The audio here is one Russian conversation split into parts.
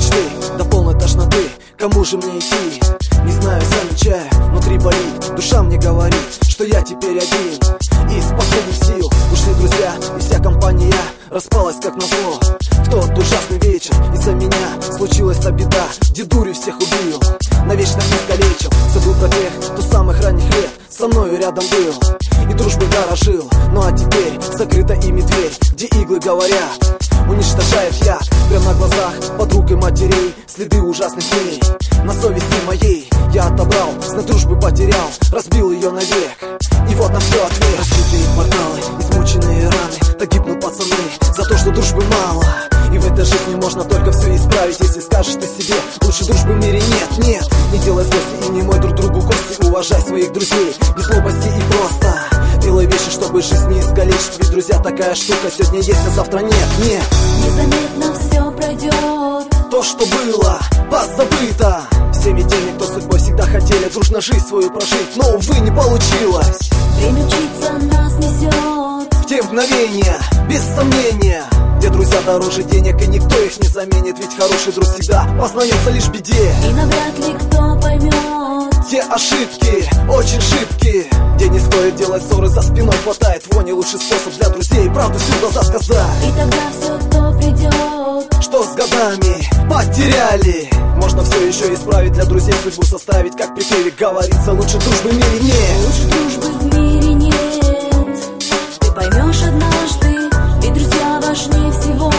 мечты до полной тошноты. Кому же мне идти? Не знаю, замечаю, внутри болит. Душа мне говорит, что я теперь один. Из последних сил ушли друзья, и вся компания распалась как назло. В тот ужасный вечер из-за меня случилась та беда. Дедурю всех убил, навечно искалечил. Забыл про тех, кто с самых ранних лет со мною рядом был и дружбой дорожил. Ну а теперь закрыта ими дверь, где иглы говорят, уничтожает яд. Прямо на глазах подруг и матерей следы ужасных дней. На совести моей я отобрал, знак дружбы потерял, разбил ее навек. И вот на все ответ. Разбитые порталы, измученные раны, так гибнут пацаны за то, что дружбы мало. И в этой жизни можно только все исправить, если скажешь ты себе: лучше дружбы в мире нет, нет. Не делай злости и не мой друг другу кости. Уважай своих друзей, без злобости и просто делай вещи, чтобы жизнь не искалечить. Ведь друзья такая штука, сегодня есть, а завтра нет, нет. Незаметно все пройдет. То, что было, позабыто всеми теми, кто судьбой всегда хотели дружно жизнь свою прожить, но, увы, не получилось. Время учиться нас несет в те мгновения, без сомнения, где друзья дороже денег, и никто их не заменит. Ведь хороший друг всегда познается лишь в беде. И навряд ли кто поймет те ошибки, очень шибкие, где не стоит делать ссоры, за спиной хватает вони. Лучший способ для друзей правду всю в глаза сказать. И тогда все то придет, что с годами потеряли. Можно все еще исправить, для друзей судьбу составить. Как в припеве говорится, лучше дружбы в мире нет. Лучше дружбы в мире нет. Ты поймешь однажды, ведь друзья важнее всего.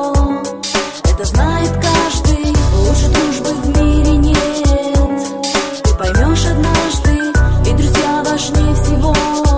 Это знает каждый. Лучше дружбы в мире нет. Ты поймешь однажды, ведь друзья важнее всего.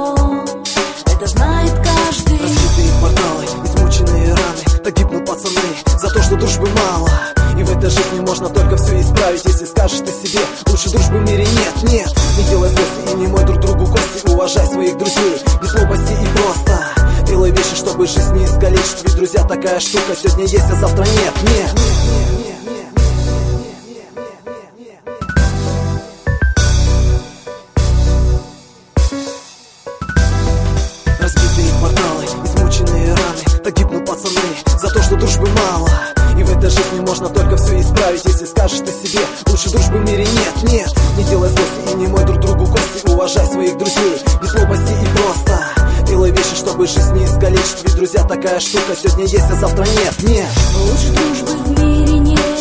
Это знает каждый. Разбитые порталы, измученные раны, так гибнут пацаны за то, что дружбы мало. И в этой жизни можно только все исправить, если скажешь ты себе: лучше дружбы в мире нет, нет. Не делай злости и не мой друг другу кости. Уважай своих друзей, без злобости и просто делай вещи, чтобы жизнь не искалечить. Ведь друзья такая штука, сегодня есть, а завтра нет, нет. Разбитые порталы, измученные раны, так гибнут пацаны за то, что дружбы мало. И в этой жизни можно только все исправить, если скажешь ты себе: лучше дружбы в мире нет, нет. Не делай злости и не мой друг другу кости. Уважай своих друзей, без злобости и просто делай вещи, чтобы жизнь не искалечить. Ведь друзья такая штука, сегодня есть, а завтра нет, нет. Лучше дружбы в мире нет.